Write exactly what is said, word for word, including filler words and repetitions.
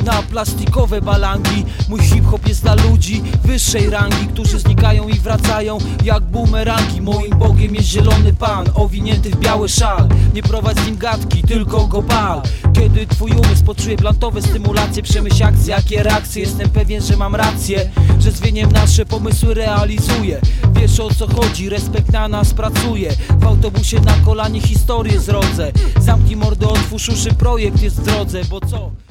na plastikowe balangi. Mój hip-hop jest dla ludzi wyższej rangi, którzy znikają i wracają jak bumerangi. Moim Bogiem jest zielony pan, owinięty w biały szal. Nie prowadź z nim gadki, tylko go pal. Kiedy twój umysł poczuje plantowe stymulacje, przemyśl akcje, jakie reakcje. Jestem pewien, że mam rację, że zwieniem nasze pomysły realizuję. Wiesz o co chodzi, respekt na nas pracuje. W autobusie na kolanie historię zrodzę. Zamknij mordę, otwórz uszy, projekt jest w drodze, bo co?